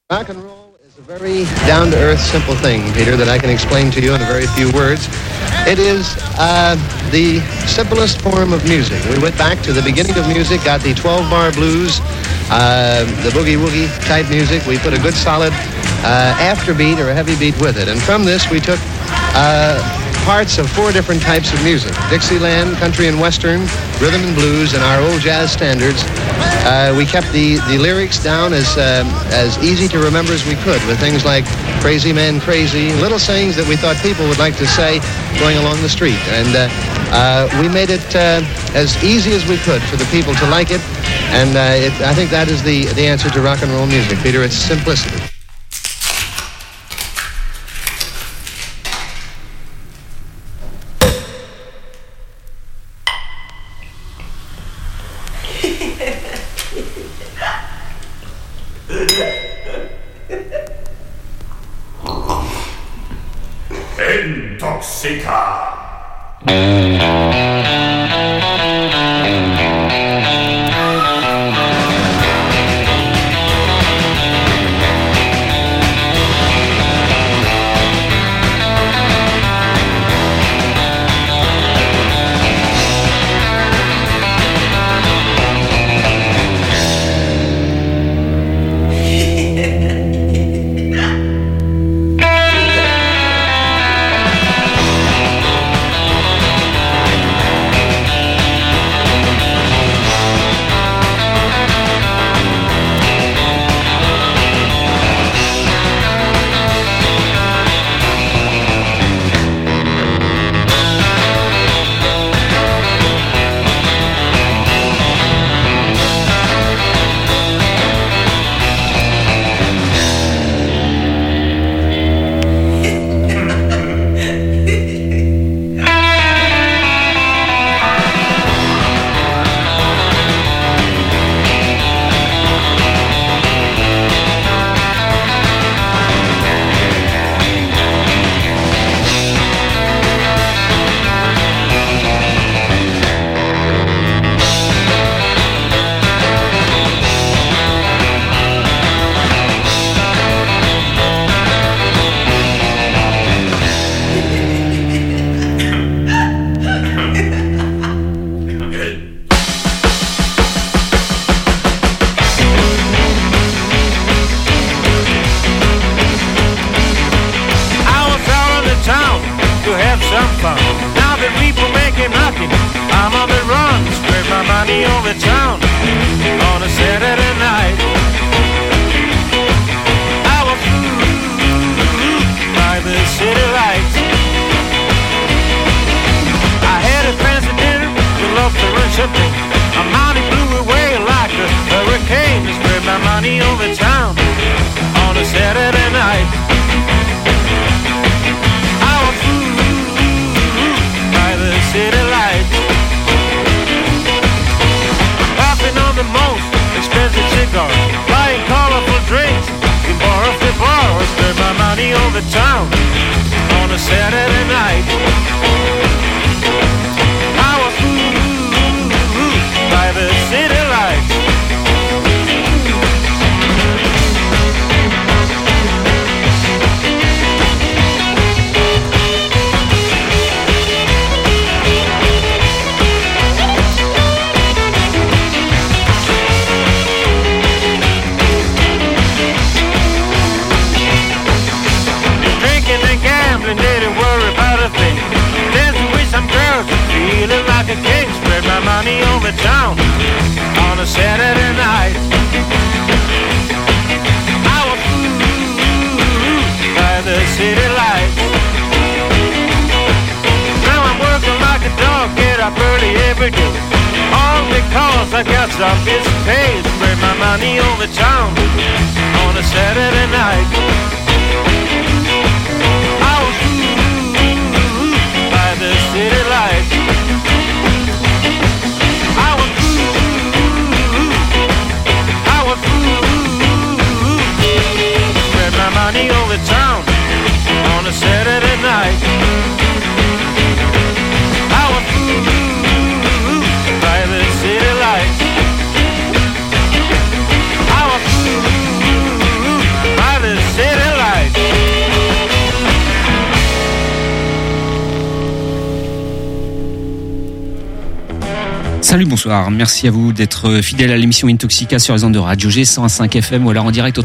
Rock and roll is a very down-to-earth, simple thing, Peter, that I can explain to you in a very few words. It is the simplest form of music. We went back to the beginning of music, got the 12-bar blues, the boogie-woogie type music. We put a good solid afterbeat or a heavy beat with it. And from this, we took parts of 4 different types of music: Dixieland, country and western, rhythm and blues, and our old jazz standards. We kept the lyrics down as easy to remember as we could, with things like "Crazy Man, Crazy," little sayings that we thought people would like to say going along the street. And we made it as easy as we could for the people to like it. And I think that is the answer to rock and roll music, Peter. It's simplicity. Intoxica. Salut, bonsoir. Merci à vous d'être fidèle à l'émission Intoxica sur les ondes de Radio G 105 FM ou alors en direct au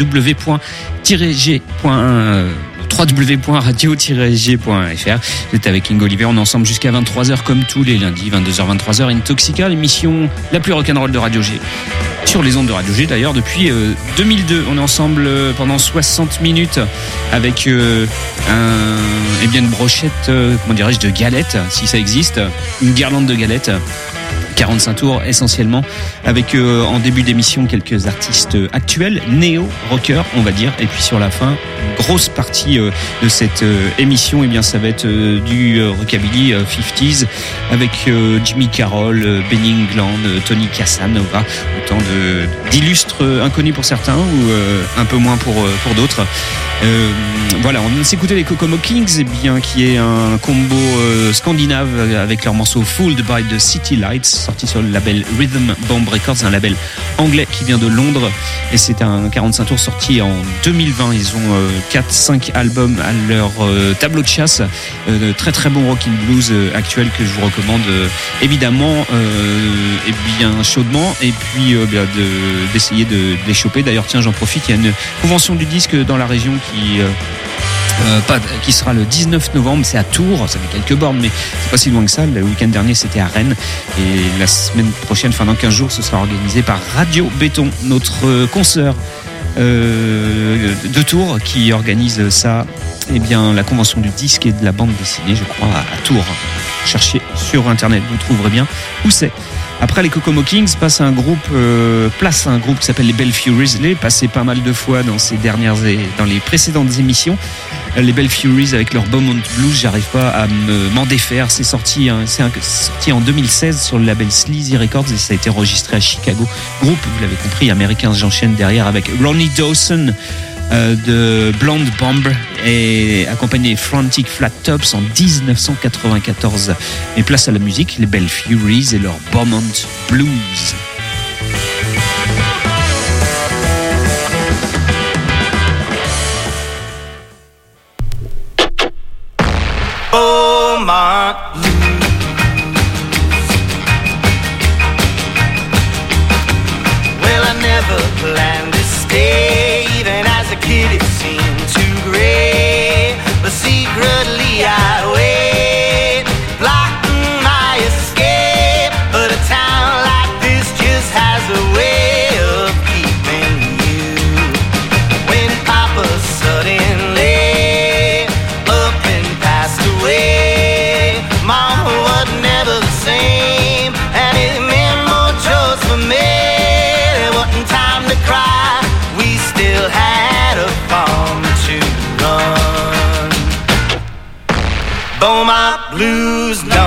www.radio-g.fr. Vous êtes avec Ingo Oliver, on est ensemble jusqu'à 23h comme tous les lundis, 22h-23h. Intoxica, l'émission la plus rock'n'roll de Radio G. Sur les ondes de Radio G d'ailleurs depuis 2002. On est ensemble pendant 60 minutes avec une brochette, de galettes, si ça existe, une guirlande de galettes. 45 tours essentiellement, avec en début d'émission quelques artistes actuels, néo-rockers on va dire, et puis sur la fin, une grosse partie de cette émission, ça va être du rockabilly 50s avec Jimmy Carroll, Benny England, Tony Casanova, autant d'illustres inconnus pour certains ou un peu moins pour d'autres. Voilà, on vient de s'écouter les Kokomo Kings, qui est un combo scandinave avec leur morceau Fooled by the City Lights, sorti sur le label Rhythm Bomb Records, un label anglais qui vient de Londres, et c'est un 45 tours sorti en 2020. Ils ont 4-5 albums à leur tableau de chasse, très très bon rock and blues actuel que je vous recommande évidemment chaudement, et puis d'essayer de les choper. D'ailleurs tiens, j'en profite, il y a une convention du disque dans la région qui sera le 19 novembre, c'est à Tours, ça fait quelques bornes mais c'est pas si loin que ça. Le week-end dernier c'était à Rennes, et la semaine prochaine, dans 15 jours, ce sera organisé par Radio Béton, notre consoeur de Tours, qui organise ça, la convention du disque et de la bande dessinée, je crois, à Tours. Cherchez sur internet, vous trouverez bien où c'est. Après les Kokomo Kings, place un groupe qui s'appelle les Bell Furies. Il est passé pas mal de fois dans dans les précédentes émissions. Les Bell Furies avec leur Beaumont Blues, j'arrive pas à m'en défaire. C'est sorti en 2016 sur le label Sleazy Records et ça a été enregistré à Chicago. Groupe, vous l'avez compris, américain. J'enchaîne derrière avec Ronnie Dawson de Blonde Bomb et accompagné Frantic Flat Tops en 1994. Et place à la musique, les Bell Furies et leur Beaumont Blues. Beaumont Well, I never planned to stay. Even as a kid it seemed too great, but secretly I wait, blocking my escape. But a town like this just has a way of keeping you. When Papa suddenly up and passed away, Mama was never the same, and it meant more chores for me. There wasn't time to cry, we still had a farm to run. Beaumont Blues #1.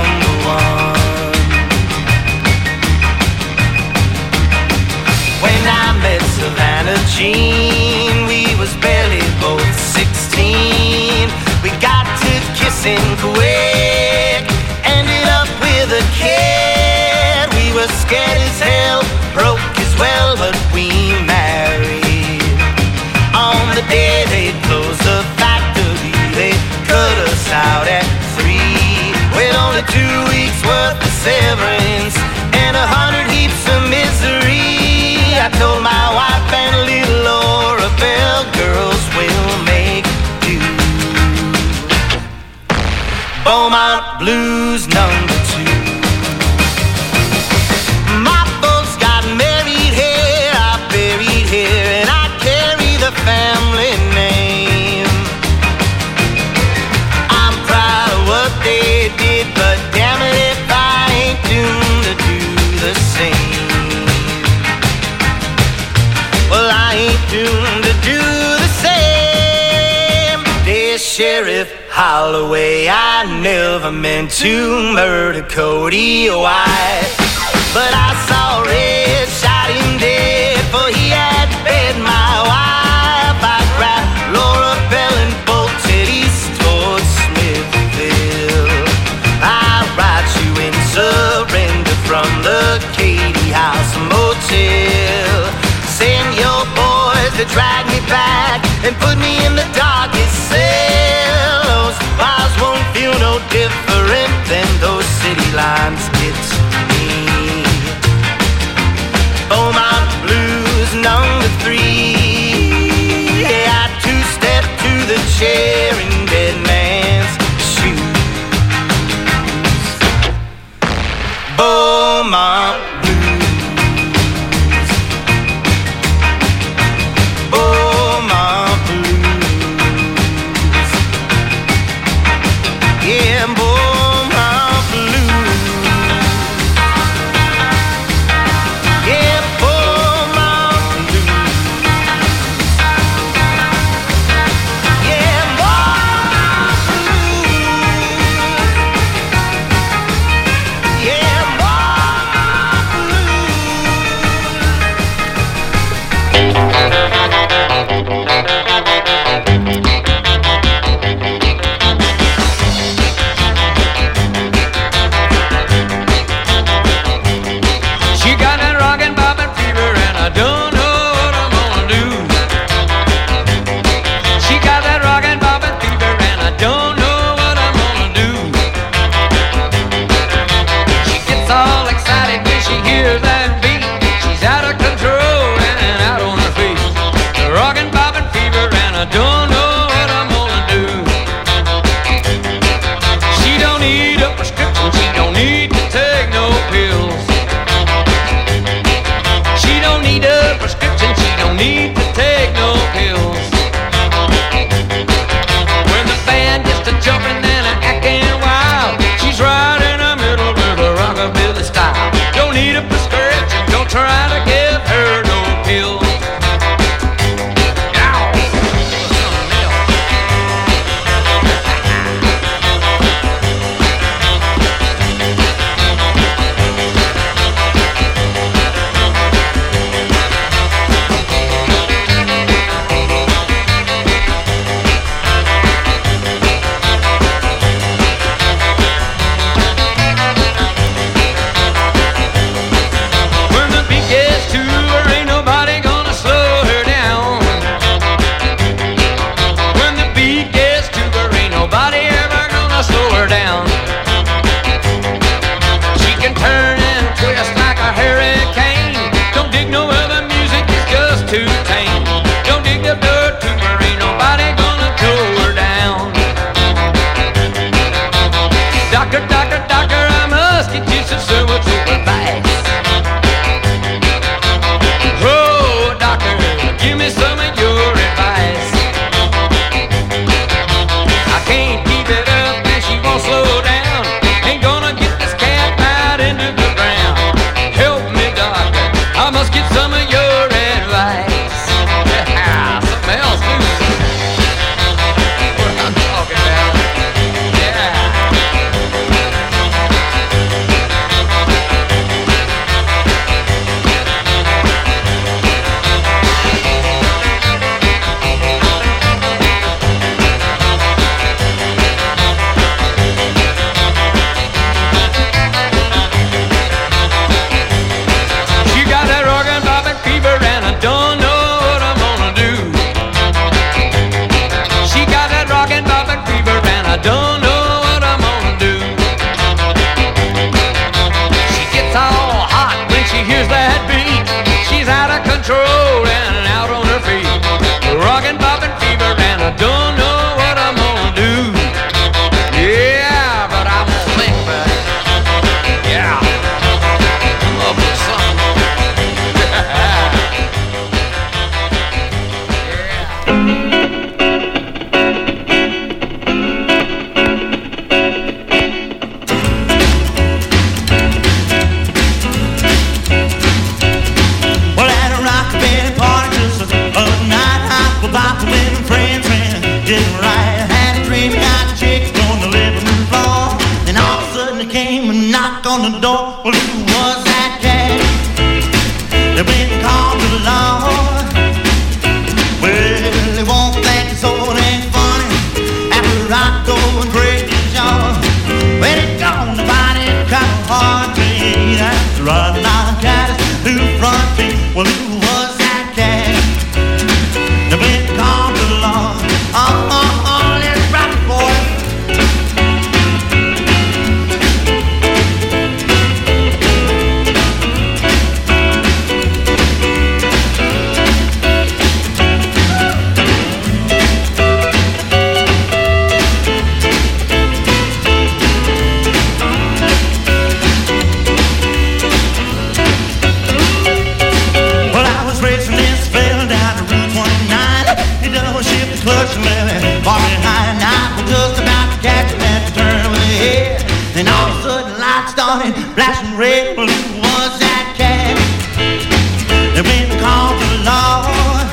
When I met Savannah Jean, we was barely both 16. We got to kissing quick, ended up with a kid. We were scared as hell, broke as well, but we married. On the day they closed the factory, they cut us out at 3, with only 2 weeks worth of severance and 100 heaps of misery. I told my wife and little Laura Bell, girls will make do. Beaumont Blues #2. My folks got married here, I buried here, and I carry the family name. I'm proud of what they did, but damn it if I ain't doomed to do the same. Well, I ain't doomed to do the same. Dear Sheriff Holloway, I never meant to murder Cody White, but I saw Red shot him dead, for he had fed my wife. I grabbed Laura Bell and bolted east towards Smithville. I write you in surrender from the Katie House Motel. Send your boys to drag me back and put me in the darkest cell. Those bars won't feel no different than those city lines did to me. Well, who was that cat that went and called the law? Oh, let's rock it, boy. Clutch and levy, far behind. I was just about to catch him at the turn of the head. And all of a sudden, lights started flashing red. Well, who was that cat that went and called the law?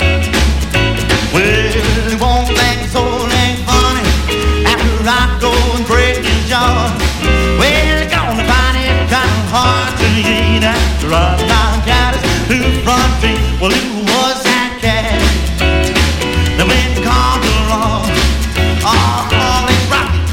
Well, he won't think his soul ain't funny after I go and break his jaw. Well, you're gonna find it kind of hard to eat after I got his two front feet. Well, who was that cat that went and called the law? Oh, let's rock it.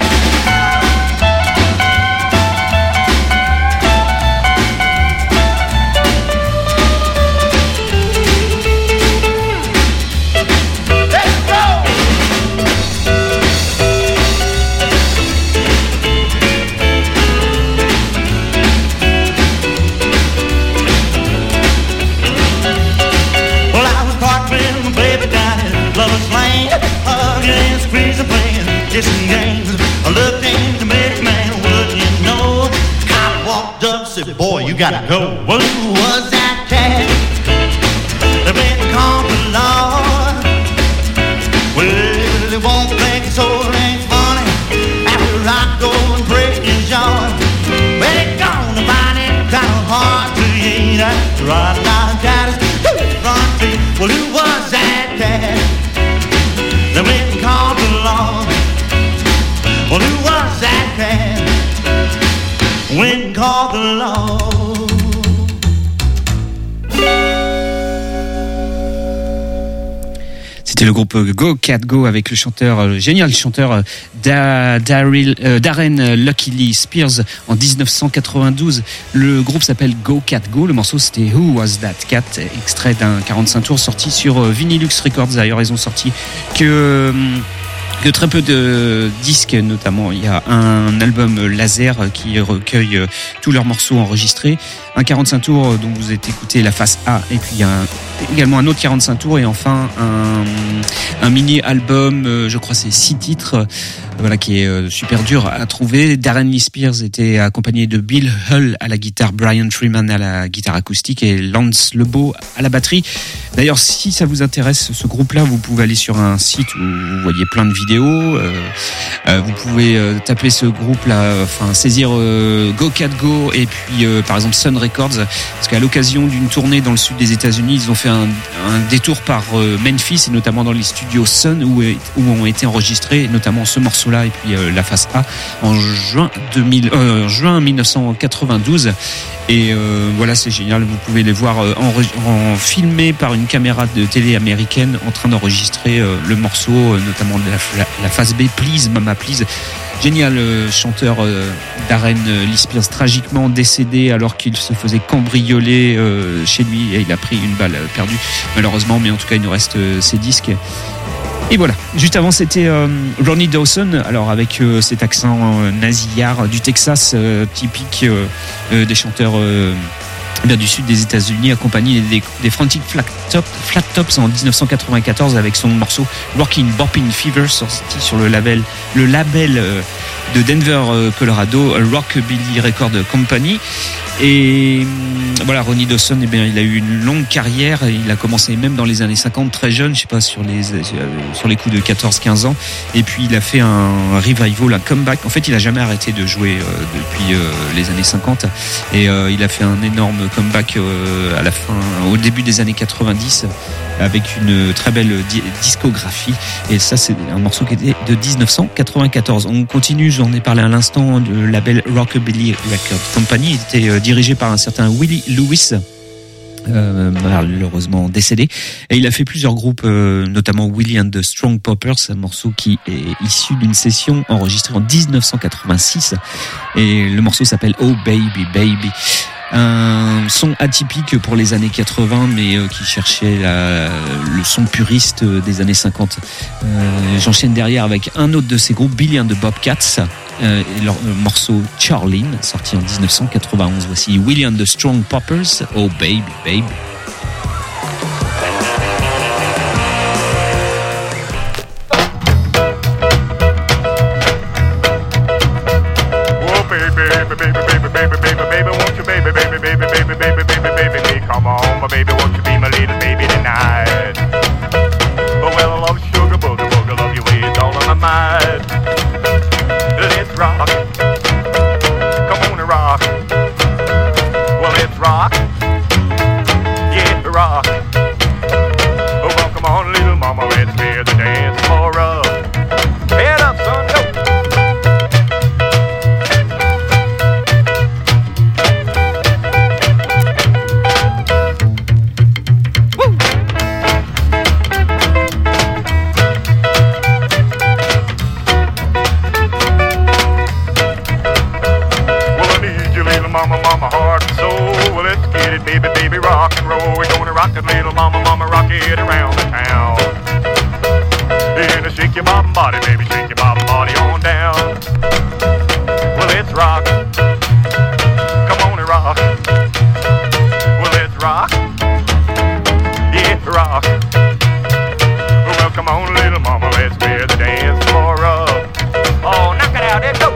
Let's go! Well, I was parked with my baby down in Lover's Lane, hugging and squeezing, playing kissing games. I looked in the big man, wouldn't you know? Cop walked up, said, boy, you gotta go. Well, who was that cat that went and called the law? Well, it won't think his soul ain't funny after I go and break his jaw. Well, it's gonna find it kind of hard to eat after I got his front feet. Well, who was that cat that went and called the law? Well, who was that cat went and called the law? C'était le groupe Go Cat Go avec le chanteur, génial chanteur Darren Lucky Spears en 1992. Le groupe s'appelle Go Cat Go. Le morceau c'était Who Was That Cat, extrait d'un 45 tours sorti sur Vinylux Records. D'ailleurs, ils ont sorti que très peu de disques, notamment il y a un album laser qui recueille tous leurs morceaux enregistrés, un 45 tours dont vous avez écouté la face A, et puis il y a également un autre 45 tours, et enfin un mini album, je crois c'est 6 titres, voilà, qui est super dur à trouver. Darren Lee Spears était accompagné de Bill Hull à la guitare, Brian Freeman à la guitare acoustique et Lance Lebeau à la batterie. D'ailleurs, si ça vous intéresse ce groupe-là, vous pouvez aller sur un site où vous voyez plein de vidéos. Vous pouvez taper ce groupe-là, enfin saisir Go Cat Go et puis par exemple Sun Records, parce qu'à l'occasion d'une tournée dans le sud des États-Unis, ils ont fait un détour par Memphis et notamment dans les studios Sun où ont été enregistrés notamment ce morceau-là et puis la face A en juin 1992. Et voilà, c'est génial, vous pouvez les voir en filmé par une caméra de télé américaine en train d'enregistrer le morceau, notamment de la face B, Please Mama Please. Génial chanteur Darren Lee Spears, tragiquement décédé alors qu'il se faisait cambrioler chez lui, et il a pris une balle perdue malheureusement, mais en tout cas il nous reste ses disques. Et voilà, juste avant c'était Ronnie Dawson, alors avec cet accent nasillard du Texas typique des chanteurs du sud des États-Unis, accompagné des Frantic Flat Tops en 1994 avec son morceau Rockin' Boppin' Fever, sorti sur le label de Denver, Colorado, Rockabilly Record Company. Et voilà, Ronnie Dawson, eh bien, il a eu une longue carrière. Il a commencé même dans les années 50, très jeune, je sais pas, sur les coups de 14-15 ans. Et puis il a fait un revival, un comeback. En fait, il a jamais arrêté de jouer depuis les années 50. Et il a fait un énorme comeback au début des années 90, avec une très belle discographie. Et ça, c'est un morceau qui était de 1994. On continue, j'en ai parlé à l'instant, de label Rockabilly Record Company. Il était dirigé par un certain Willie Lewis, malheureusement décédé. Et il a fait plusieurs groupes, notamment Willie and the Strong Poppers, un morceau qui est issu d'une session enregistrée en 1986. Et le morceau s'appelle Oh Baby Baby. Un son atypique pour les années 80, mais qui cherchait le son puriste des années 50. J'enchaîne derrière avec un autre de ces groupes, Billy and the Bobcats, et leur morceau Charlene, sorti en 1991. Voici Willie and the Strong Poppers, Oh Baby, Baby. Baby, won't you be my little baby tonight? Oh, well, I love sugar booger, booger, love your ways all on my mind. Let's rock, come on and rock. Well, let's rock, yeah, rock. Oh, well, come on, little mama, let's hear the dance for us. Head up, son, go. Mama, heart and soul. Well, let's get it, baby, baby, rock and roll. We're gonna rock it, little mama, rock it around the town. And shake your mama body, baby, shake your mama body on down. Well, let's rock. Come on and rock. Well, let's rock. Yeah, rock. Well, come on, little mama, let's bear the dance for us. Oh, knock it out, let's go.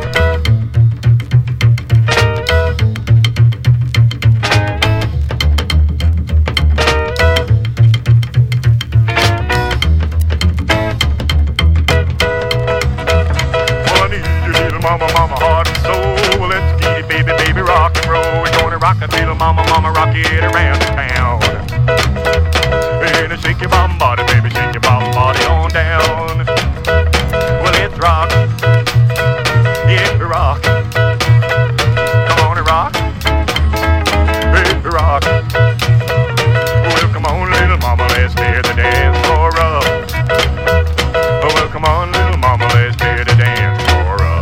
Mama, heart and soul. Well, let's get it, baby, baby, rock and roll. We're gonna rock it, little mama, rock it around the town. And shake your mama body, baby, shake your mama body on down. Well, let's rock, yeah, rock. Come on and rock, baby, rock. Well, come on, little mama, let's hear the dance for us. Well, come on, little mama, let's hear the dance for us.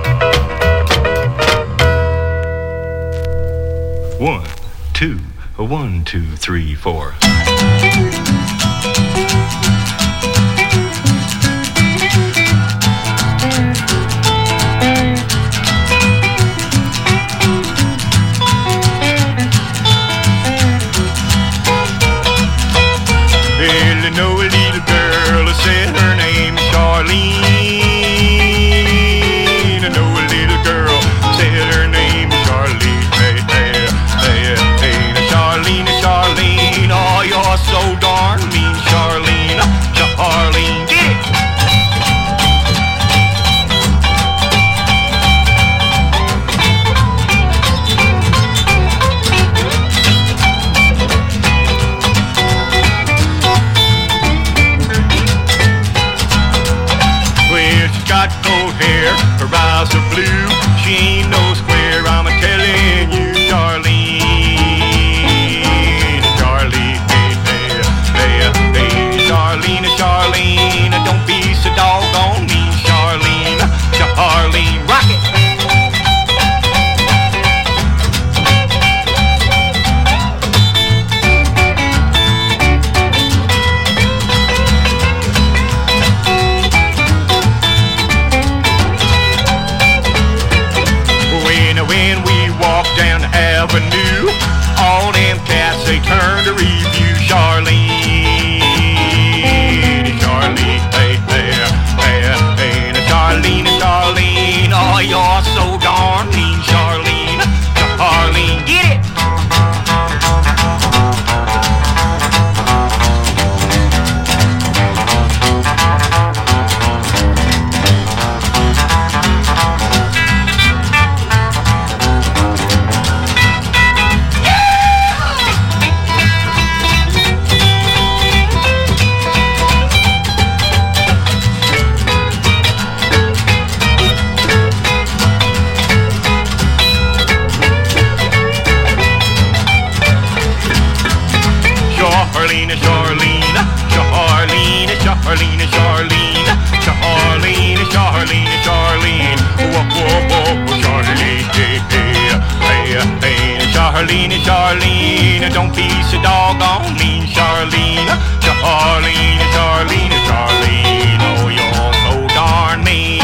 1, 2, 1, 2, 3, 4. Well, I know a little girl, said her name Charlene. I know a little girl, said her name Charlene. Charlene, oh, you're so darn mean, Charlene, Charlene, get it! Well, she's got gold hair, her eyes are blue, she ain't no square, I'm a-telling you, Charlene. Charlene, don't be so doggone mean, Charlene, Charlene, rock it. When we walk down the avenue, all them cats, they turn to review, Charlene. Charlene, oh, you're so darn mean, Charlene, Charlene, get it! Charlene, Charlene, Charlene, don't be so doggone mean, Charlene. Charlene, Charlene, Charlene, oh, you're so darn mean.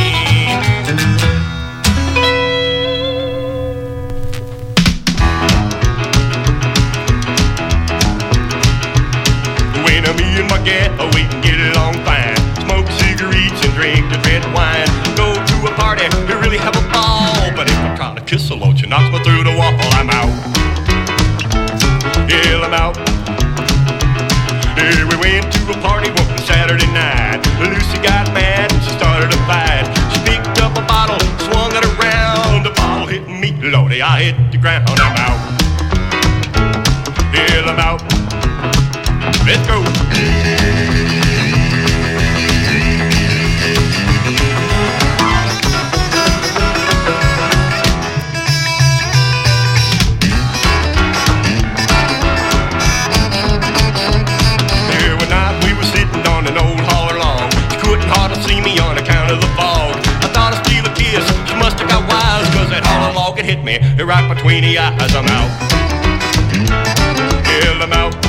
When me and my gal, we can get along fine. Smoke cigarettes and drink the red wine. Go to a party, we really have a ball. But if I try to kiss a loach, you knock me through the wall, I'm out. Yeah, I'm out. Yeah, we went to a party one Saturday night. Lucy got mad and she started a fight. She picked up a bottle, swung it around. The bottle hit me, Lordy, I hit the ground. I'm out. Yeah, I'm out. Let's go. Hit me right between the eyes. I'm out. Yeah, I'm out.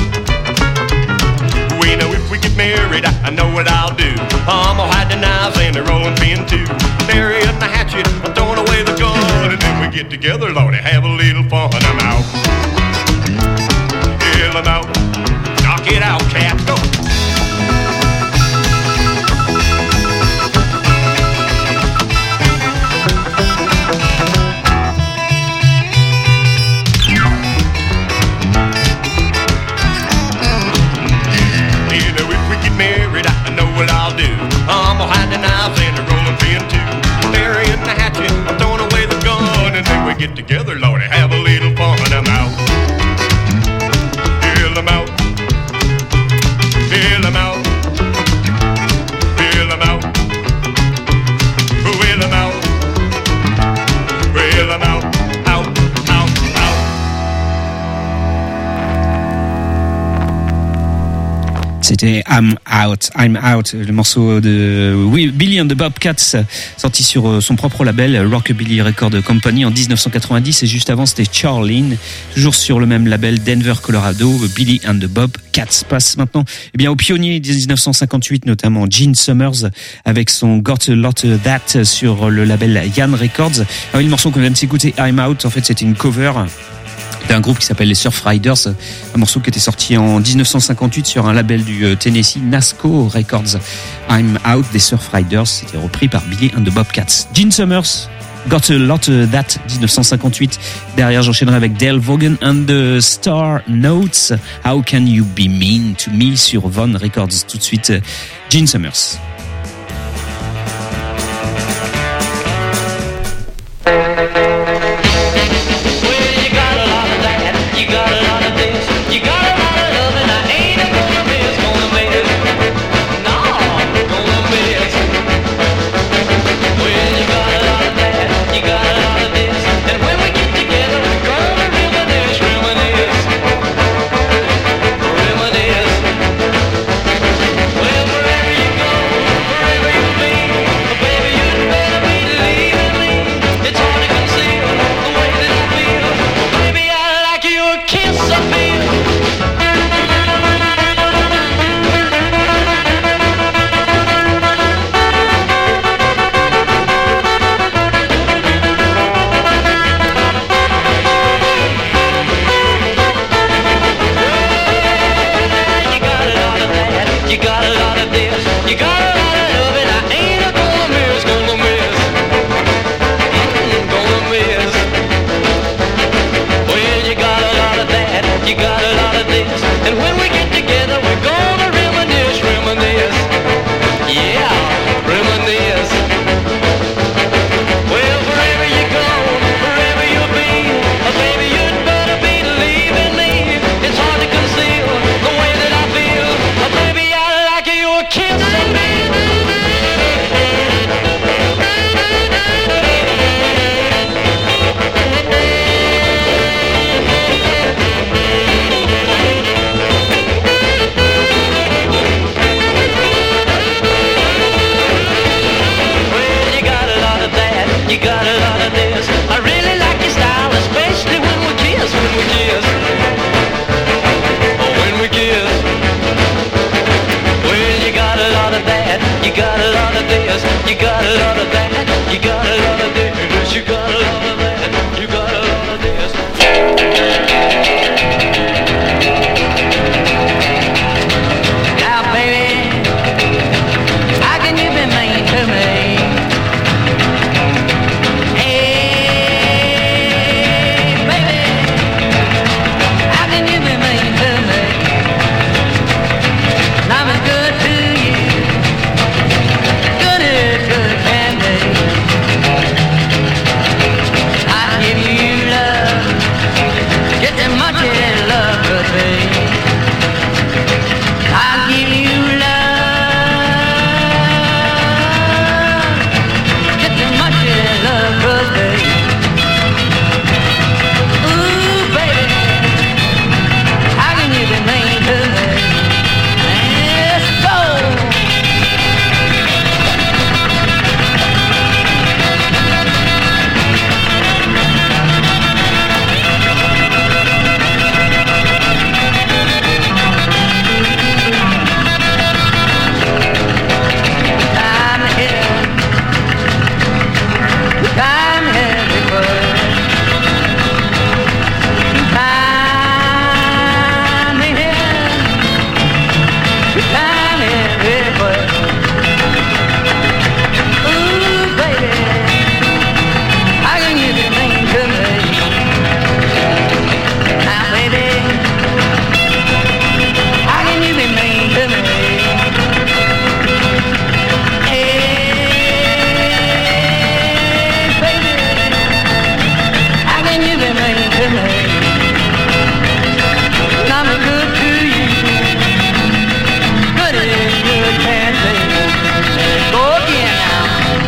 We know if we get married, I know what I'll do. I'm gonna hide the knives and the rolling pin too. Bury in the hatchet, I'm throwing away the gun, and then we get together, Lord, and have a little fun. I'm out. Yeah, I'm out. Knock it out, cat. Go. I'm gonna hide the knives and the rolling pin too. Burying the hatchet, I'm throwing away the gun, and then we get together, Lord, and have a little fun. I'm out. Yeah, I'm out. Yeah, I'm out. Yeah, I'm out. Well, I'm out. Well, I'm out. Out, out, out. C'était I'm Out, le morceau de Billy and the Bobcats, sorti sur son propre label Rockabilly Record Company en 1990, et juste avant c'était Charlene, toujours sur le même label Denver, Colorado. Billy and the Bobcats passe maintenant au pionnier de 1958, notamment Gene Summers avec son Got a Lot of That sur le label Yann Records. Le morceau qu'on vient de s'écouter, I'm Out, en fait c'était une cover d'un groupe qui s'appelle les Surf Riders, un morceau qui était sorti en 1958 sur un label du Tennessee, Nasco Records. I'm Out des Surf Riders, c'était repris par Billy and the Bobcats. Gene Summers, Got a Lot of That, 1958. Derrière, j'enchaînerai avec Dale Vaughan and the Star Notes, How Can You Be Mean to Me sur Von Records. Tout de suite, Gene Summers. You gotta love this, you gotta love that, you gotta love this, you gotta love that, you gotta love this. Now baby, how can you be mean to me? Hey baby, how can you be mean to me? I'm as good to you, good as good can be. I give you love, just as much as love could be. I give you love, just as much as love could be. Ooh, baby, how can you be mean to me? Let's go. Time heavy bird. Time heavy bird. Ooh, baby, how can you be mean to me? Now, baby, how can you be mean to me? I'm good to you, good as good can be. Go again now.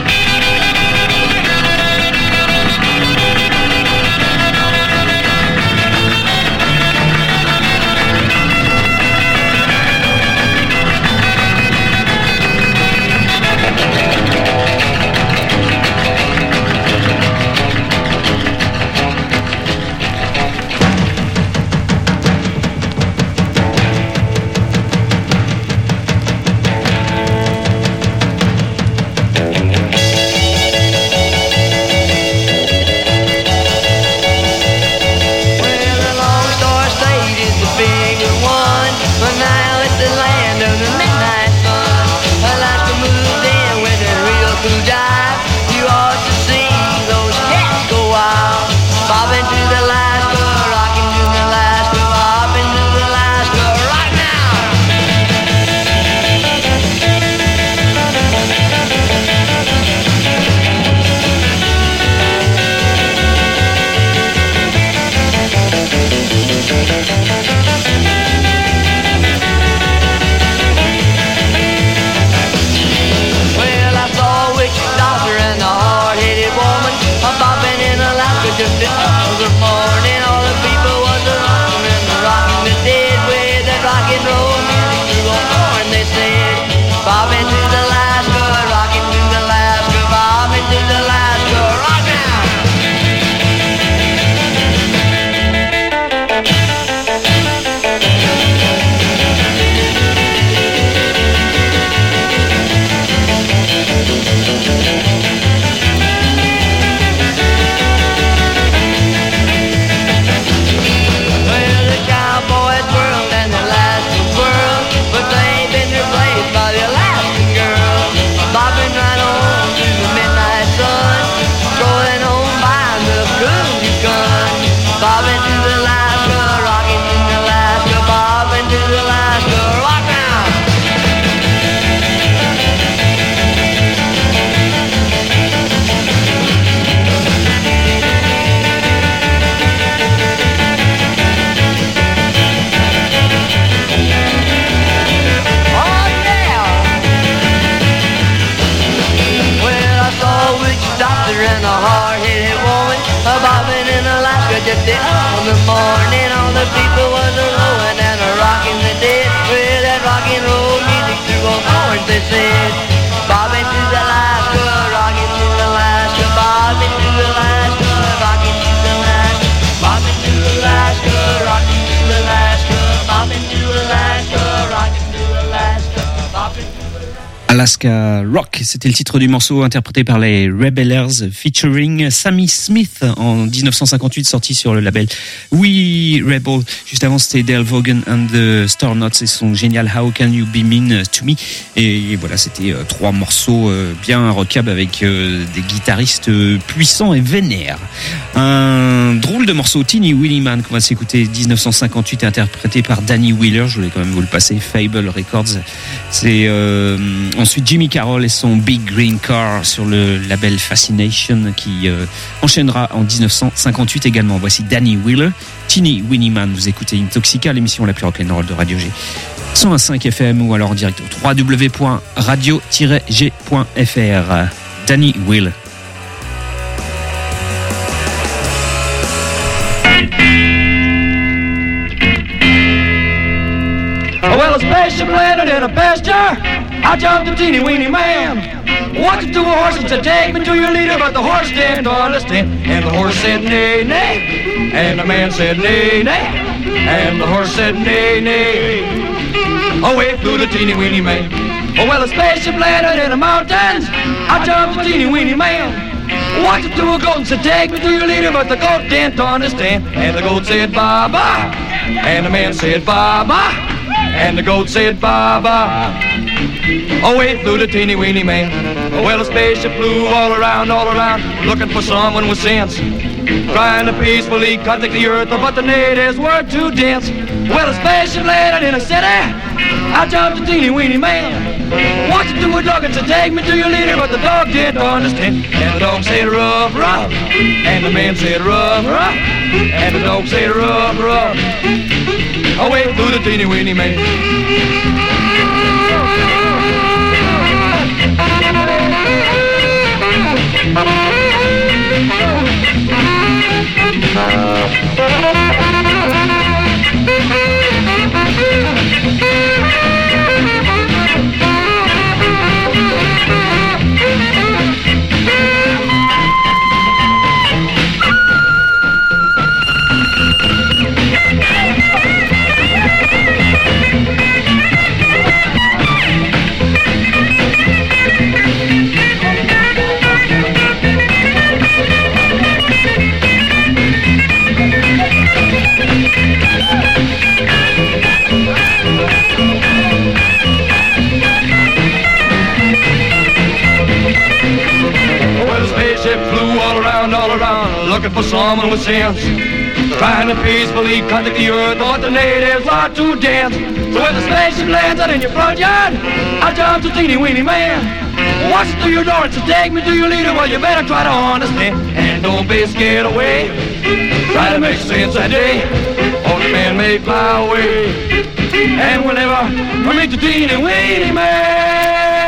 Well, the Lone Star State is the bigger one, but now it's the land of the midnight sun. Alaska moved in with a real cool jive. You ought to see those cats go wild. Bobbing to the Alaska, rocking to the Alaska, bobbing to the Alaska right now. Well, I saw a witch doctor and a hard-headed woman bobbing in Alaska just the other morning. All the people was a-rocking and rocking the dead with that rock and roll music through a horn, they said. Bobbing to the Alaska, rocking to the Alaska, bobbing to the Alaska, rock now. Well, the cowboys whirled and the Alaska whirled, but they've been replaced by the Alaskan girl. Bobbing right on through the midnight sun, strolling on by the Cooney gun. Bobbing to the Alaska, rocking to the Alaska, bobbing to the Alaska, rock now. Oh yeah! Well, I saw a witch doctor and a hard-headed woman bobbing in Alaska just the other morning. All the people was a-rowing and a-rocking the dead with that rock and roll music through a horn, they said. Bobbing to the Alaska, rocking to the Alaska, bobbing to the Alaska, rocking to the Alaska, bobbing to Alaska, rocking to Alaska, bobbing to Alaska, rocking to Alaska, bobbing to Alaska. Alaska Rock, c'était le titre du morceau interprété par les Rebellers featuring Sammy Smith en 1958, sorti sur le label We Rebel. Juste avant, c'était Dale Vaughan and the Stornots et son génial How Can You Be Mean to Me. Et voilà, c'était trois morceaux bien rockables avec des guitaristes puissants et vénères. Un drôle de morceau, Teeny Weeny Man, qu'on va s'écouter, 1958, interprété par Danny Wheeler. Je voulais quand même vous le passer, Fable Records. C'est ensuite Jimmy Carroll et son Big Green Car sur le label Fascination qui enchaînera en 1958 également. Voici Danny Wheeler, Teeny Weeny Man. Vous écoutez Intoxica, l'émission la plus rock'n'roll de Radio G. 101.5 FM ou alors en direct au www.radio-g.fr. Danny Wheeler. Well, a spaceship landed in a pasture. I jumped a teeny weeny man. What to do a horse to take me to your leader, but the horse didn't understand. And the horse said nay, nay. And the man said nay, nay. And the horse said nay, nay. Away flew the teeny weeny man. Oh, well, a spaceship landed in the mountains. I jumped a teeny weeny man. What to do a goat to take me to your leader, but the goat didn't understand. And the goat said bye-bye. And the man said bye-bye. And the goat said bye-bye. Away flew the teeny weeny man. Well, the spaceship flew all around, looking for someone with sense, trying to peacefully contact the earth, but the natives were too dense. Well, the spaceship landed in a city. I jumped a teeny weeny man. What to do a dog to take me to your leader, but the dog didn't understand. And the dog said ruff, ruff. And the man said ruff, ruff. And the dog said ruff, ruff. Away flew the teeny weeny man. Looking for someone with sense, trying to peacefully contact the earth, but the natives are too dense. So when the spaceship lands out in your front yard, I jumped a teeny weeny man. What's through your door to take me to your leader? Well, you better try to understand, and don't be scared away. Try to make sense that day, or the man may fly away. And whenever I meet the teeny weeny man,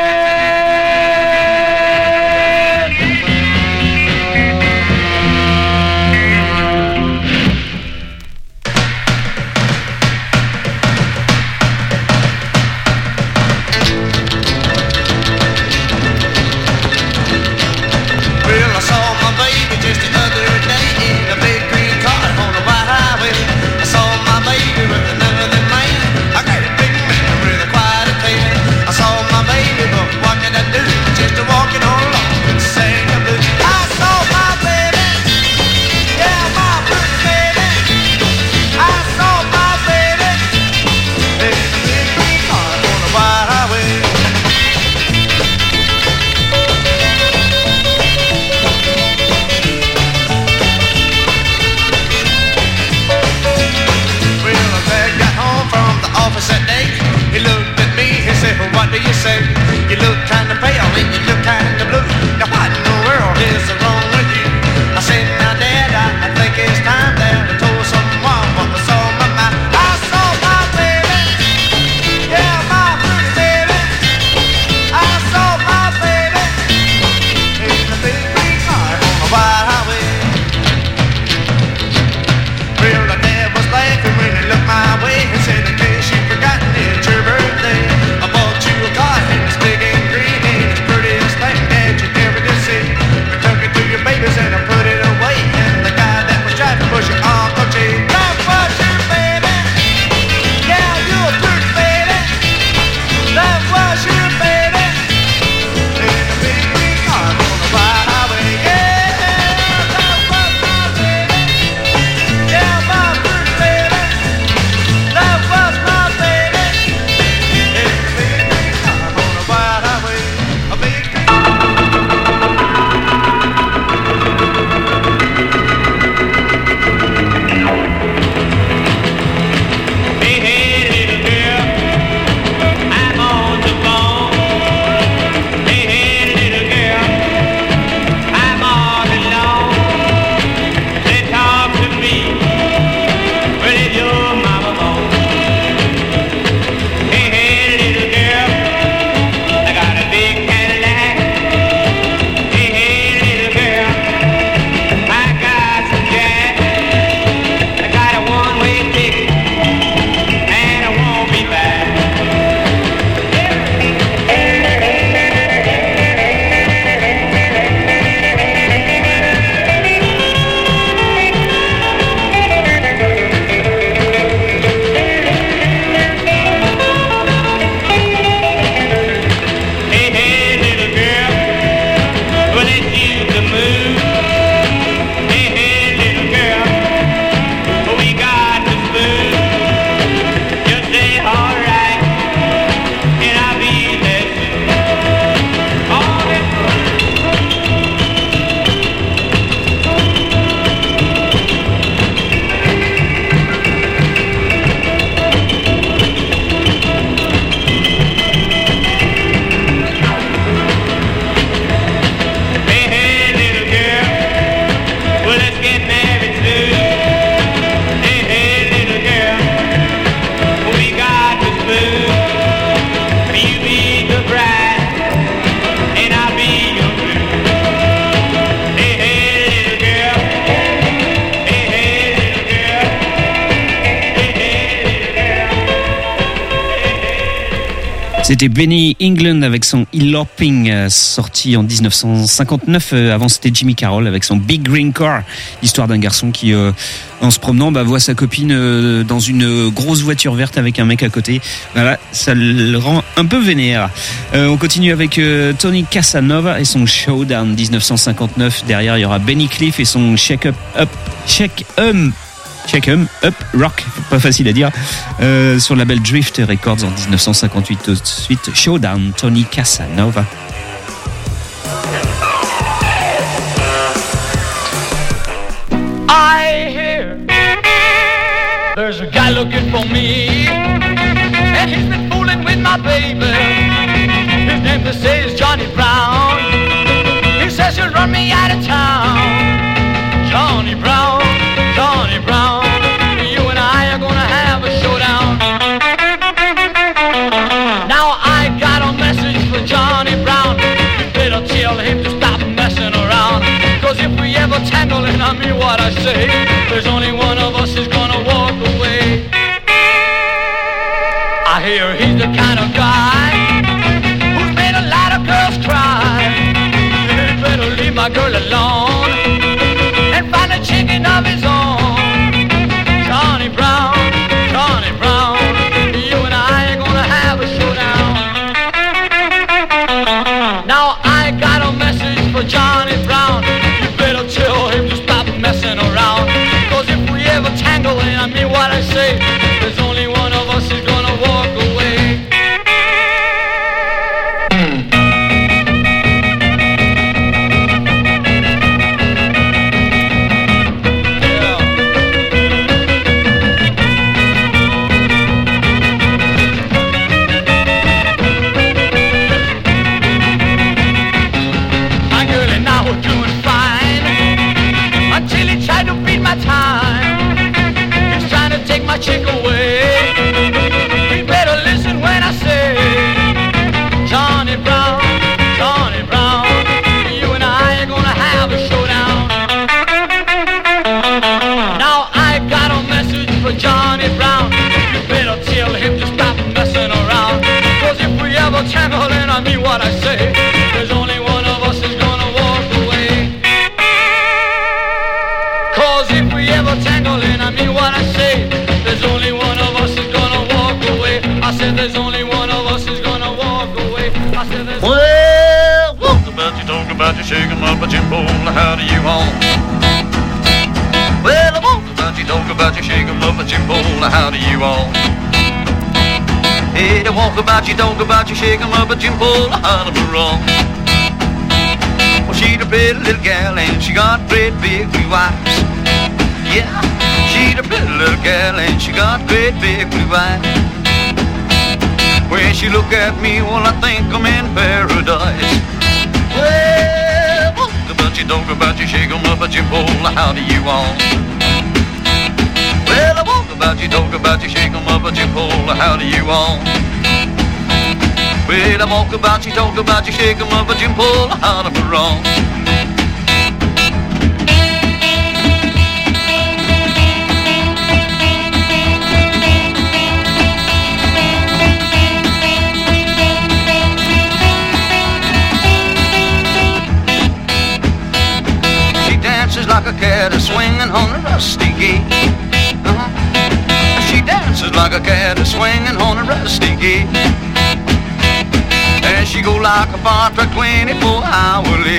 what do you say? You look kinda pale and you look kinda blue. Now what in the world is wrong with you? I said, now Dad, I think it's time that I told someone what was on my mind. I saw my baby, yeah, my pretty baby. I saw my baby in a big green car on a wide highway. Well, the dad was laughing when he looked my way and said, in case you've forgotten, it's your birthday. I bought you a car and it's big and green and it's pretty as C'était Benny England avec son Eloping, sorti en 1959. Avant, c'était Jimmy Carroll avec son Big Green Car, l'histoire d'un garçon qui, en se promenant, voit sa copine dans une grosse voiture verte avec un mec à côté. Voilà, ça le rend un peu vénère. On continue avec Tony Casanova et son Showdown 1959. Derrière, il y aura Benny Cliff et son Shake 'em Up Rock, pas facile à dire, sur le label Drift Records en 1958. Tout de suite, Showdown, Tony Casanova. I hear there's a guy looking for me, and he's been fooling with my baby. His name they say is Johnny Brown. He says he'll run me out of town. Johnny Brown, Johnny Brown, you and I are gonna have a showdown. Now I got a message for Johnny Brown. You better tell him to stop messing around. Cause if we ever tangle, and I mean what I say, there's only one of us is gonna walk away. I hear he's the kind of guy who's made a lot of girls cry. You better leave my girl alone and find a chicken of his own. Johnny Brown, Johnny Brown, you and I are gonna have a showdown. Now I got a message for Johnny Brown. You better tell him to stop messing around. Cause if we ever tangle, and I mean what I say, there's only one of us is gonna walk away. My chick away. You better listen when I say, Johnny Brown, Johnny Brown, you and I are gonna have a showdown. Now I got a message for Johnny Brown. You better tell him to stop messing around. Cause if we ever tangle, and I mean what I say, there's only one of us is gonna walk away. Cause if we ever tangle, and I mean what I say, there's only one of us is gonna walk away. I said there's only one of us is gonna walk away. I said there's well, walk about you, talk about you, shake 'em up, but you pull, how do you want? Well, I walk about you, talk about you, shake 'em up, but you pull, how do you want? Hey, I walk about you, talk about you, shake 'em up, but you pull, how do you wrong? Well, she's a pretty little gal and she got great big blue eyes. Yeah. She's a pretty little gal and she got great big blue eyes. When she look at me, well, I think I'm in paradise. Well, walk about you, talk about you, shake 'em up, but you pull, how do you want? Well, I walk about you, talk about you, shake 'em up, but you pull, how do you want? Well, I walk about you, talk about you, shake 'em up, but you pull, how do you wrong? Like a cat is swinging on a rusty gate. She dances like a cat is swinging on a rusty gate. And she go like a fire truck 24 hourly.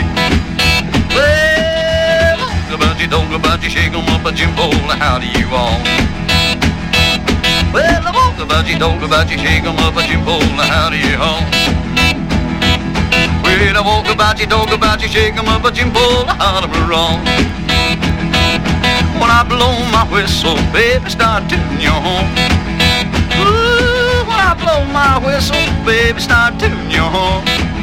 Well, talk about you, shake 'em up, but you bowl, how do you want? Well, I walk about you, talk about you, shake 'em up, but you bowl, how do you want? Well, I walk about you, talk about you, shake 'em up, but you pull out of her wrong. When I blow my whistle, baby, start tuning your horn. Ooh, when I blow my whistle, baby, start tuning your horn.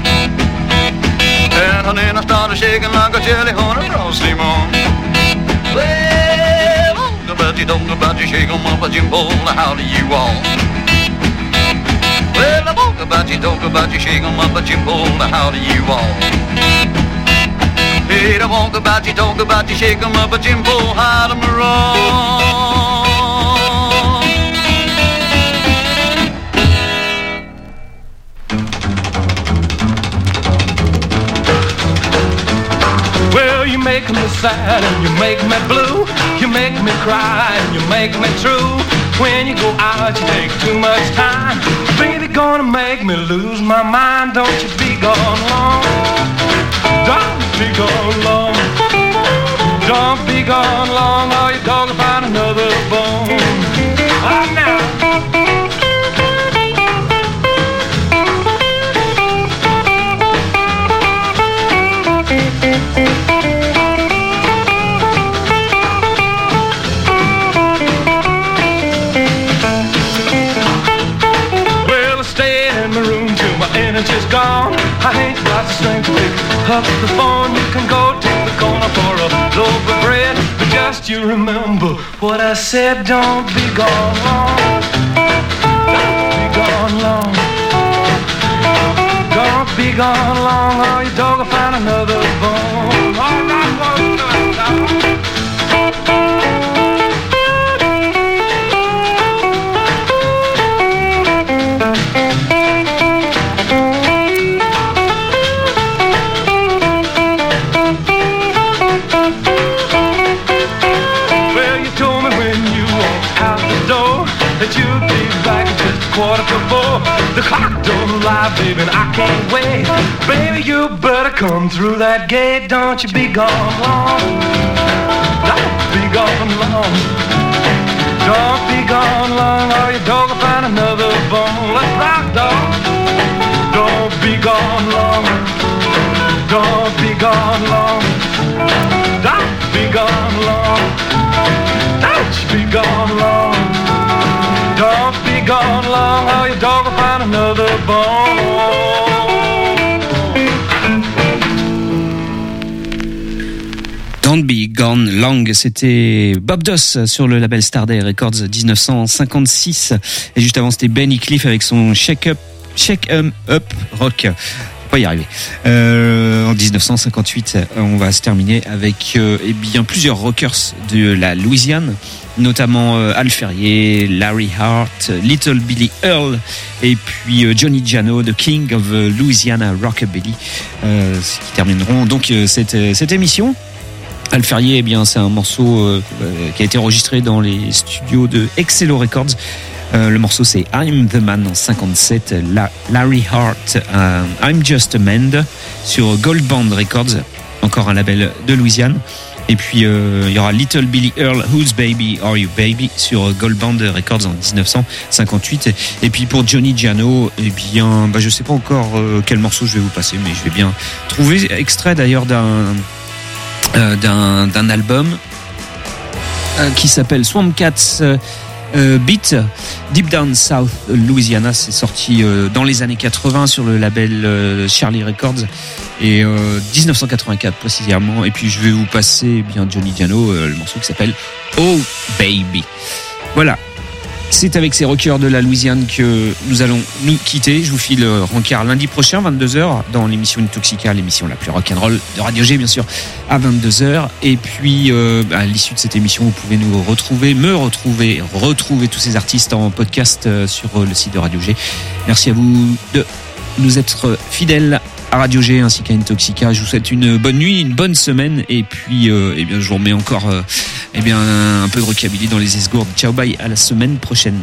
And then I started shaking like a jelly on a frosty morn. Well, talk about you, talk about you, shake 'em up, but you pull, how do you want? Well, I walk about you, talk about you, shake 'em up, but you pull, how do you want? Hey, I walk about you, talk about you, shake 'em up, but you pull, how do you wrong? make me sad and you make me blue. You make me cry and you make me true. When you go out you take too much time. Baby, gonna make me lose my mind. Don't you be gone long. Don't be gone long. Don't be gone long, or your dog will find another bone. Oh, now. Well, I stayed in my room till my energy's gone. I ain't got the strength to pick up the phone. You can go to the corner for a loaf of bread, but just you remember what I said. Don't be gone long. Don't be gone long. Don't be gone long, or your dog will find another bone. All right, one time. The clock don't lie, baby, and I can't wait. Baby, you better come through that gate. Don't you be gone long. Don't be gone long. Don't be gone long, or your dog will find another bone. Let's rock, dog. Don't be gone long. Don't be gone long. Don't be gone long. Don't you be gone long. Don't be gone long, or your dog will find another bone. Don't Be Gone Long, c'était Bob Doss sur le label Starday Records 1956. Et juste avant, c'était Benny Cliff avec son Shake 'em Up Rock. Pas y arriver. En 1958, on va se terminer avec bien plusieurs rockers de la Louisiane, notamment Al Ferrier, Larry Hart, Little Billy Earl et puis Johnny Jano, The King of Louisiana Rockabilly, qui termineront donc cette émission. Al Ferrier, eh bien, c'est un morceau qui a été enregistré dans les studios de Excello Records. Le morceau c'est I'm the Man en 57, Larry Hart, I'm Just a Man sur Gold Band Records, encore un label de Louisiane. Et puis il y aura Little Billy Earl, Whose Baby Are You Baby sur Gold Band Records en 1958. Et puis pour Johnny Jano, eh bien, je sais pas encore quel morceau je vais vous passer, mais je vais bien trouver extrait d'ailleurs d'un album qui s'appelle Swamp Cats Beat Deep Down South Louisiana. C'est sorti dans les années 80 sur le label Charlie Records et 1984 précisément. Et puis je vais vous passer bien Johnny Jano, le morceau qui s'appelle Oh Baby. Voilà, c'est avec ces rockers de la Louisiane que nous allons nous quitter. Je vous file rencard lundi prochain 22h dans l'émission Intoxica, l'émission la plus rock'n'roll de Radio G bien sûr, à 22h. Et puis à l'issue de cette émission, vous pouvez nous retrouver tous ces artistes en podcast sur le site de Radio G. Merci à vous de nous être fidèles à Radio G ainsi qu'à Intoxica. Je vous souhaite une bonne nuit, une bonne semaine, et puis eh bien je vous remets encore un peu de rockabilly dans les esgourdes. Ciao, bye, à la semaine prochaine.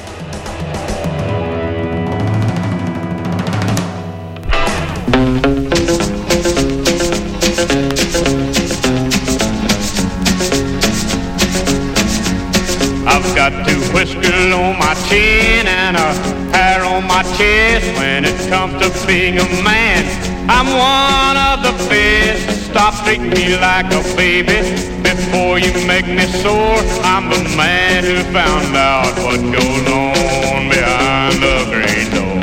I've got two whiskers on my chin and a hair on my chest. When it comes to being a man, I'm one of the best. Stop treating me like a baby before you make me sore. I'm the man who found out what goes on behind the green door.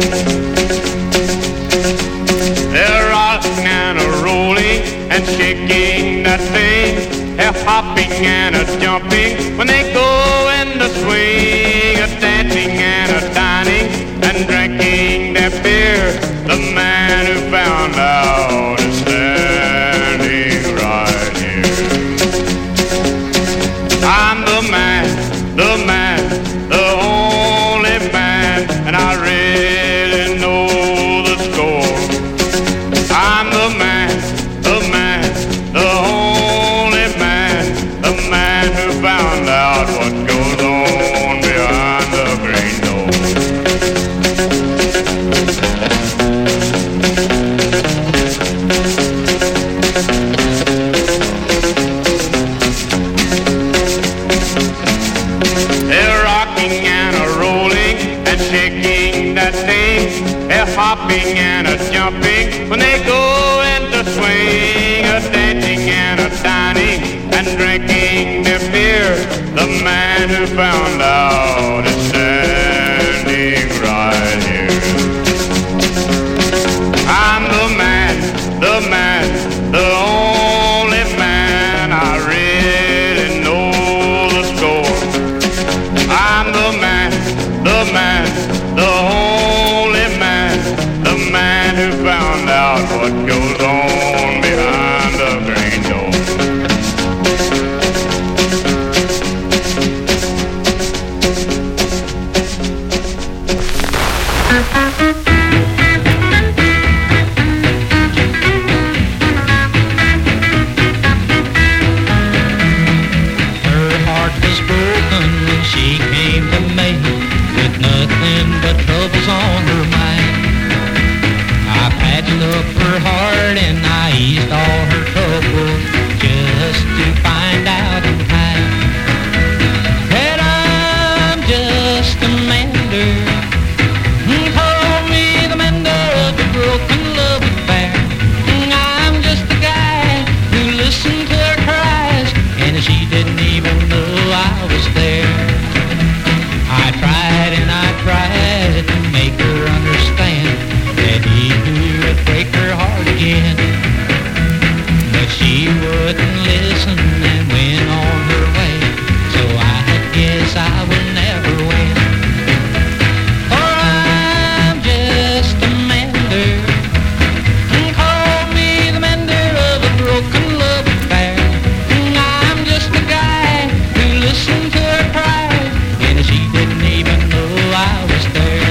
They're rocking and a-rolling and shaking that thing. They're hopping and a-jumping when they go in the swing. A-dancing and a-dining and drinking their beer. The man who found out is standing right here. I'm the man, the only man, and I really know the score. I'm the man, the only a hopping and a jumping when they go into swing, a dancing and a dining and drinking their beer. The man who found out is standing right here. I'm the man, the only man. I really know the score. I'm the man, the only man, the man who found out what goes on behind the green door. Her heart was broken when she came to me, with nothing but troubles on her mind. I patched up her heart and I eased all her troubles, just to find out in time that I'm just a mender. Call me the mender of a broken love affair. I'm just the guy who listened to her cries, and she didn't even know I was there. I tried and I tried to make her understand that he would break her heart again, but she wouldn't listen and went on her way. So I guess I will never win, for I'm just a mender. Call me the mender of a broken love affair. I'm just the guy who listened to her cry, and she didn't even know I was there.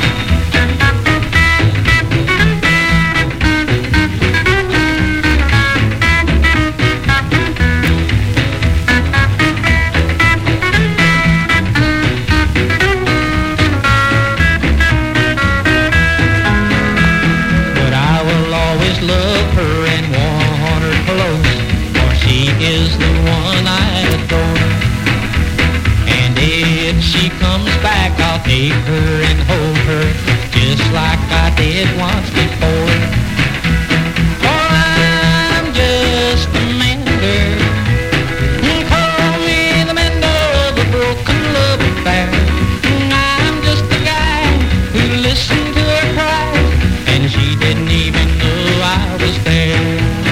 But I will always love her and want her close, for she is the one I adore. And if she comes back, I'll take her and hold her, just like I did once before. For I'm just a mender. Call me the mender of a broken love affair. I'm just the guy who listened to her cry, and she didn't even know I was there.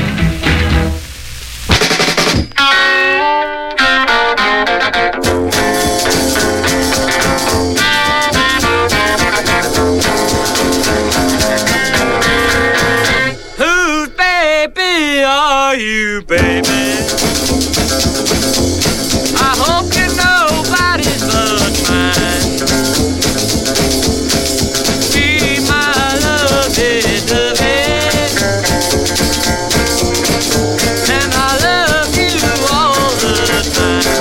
Whose baby are you, baby? I hope you're nobody's but mine. Be my lovey, dovey, and I love you all the time.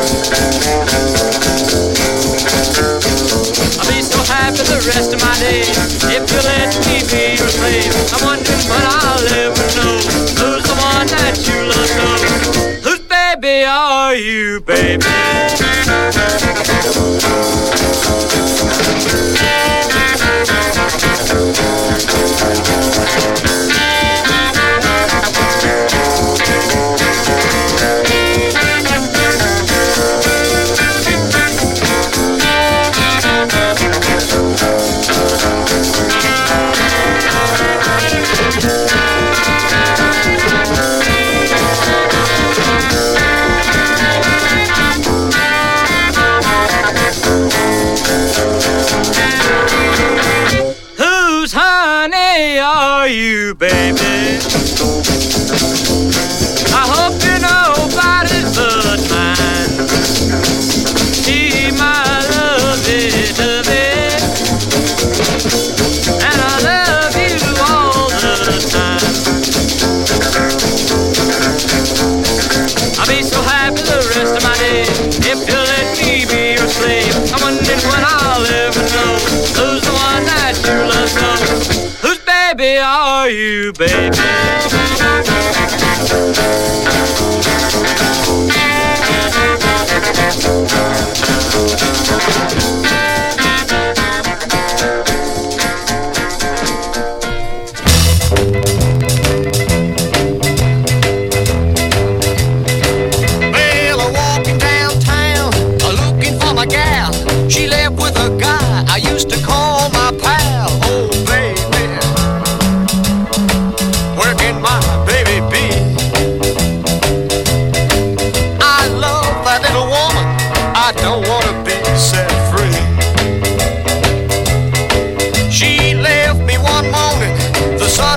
I'll be so happy the rest of my days if you let me be your slave. I'm wondering when I'll ever know who's the one that you love so. Whose baby are you, baby? Whose honey are you, baby? I hope you nobody's but mine. Be my lovey-dovey, and I love you all the time. I'll be so happy the rest of my days if you let me be your slave. I'm wondering when I'll ever know who's the one that you love so. Whose baby are you, baby?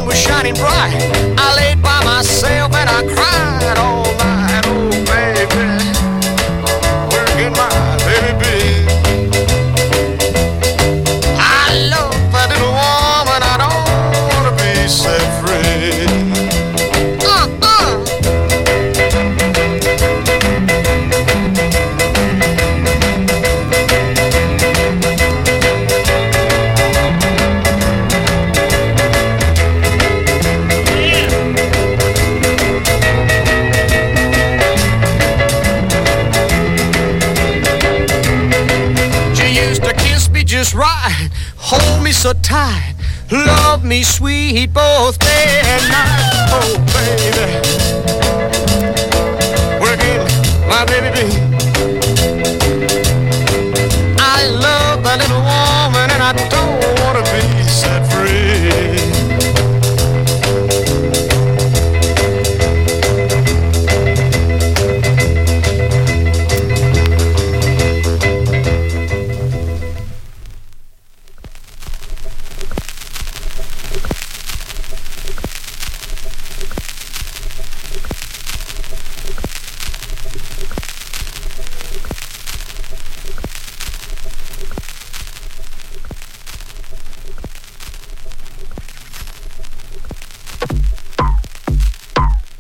sun was shining bright. I laid by myself and I cried all night. Oh, baby, where can my baby be? I love that little woman. I don't want to be set free. Just right, hold me so tight, love me sweet both day and night. Oh baby, where can my baby be?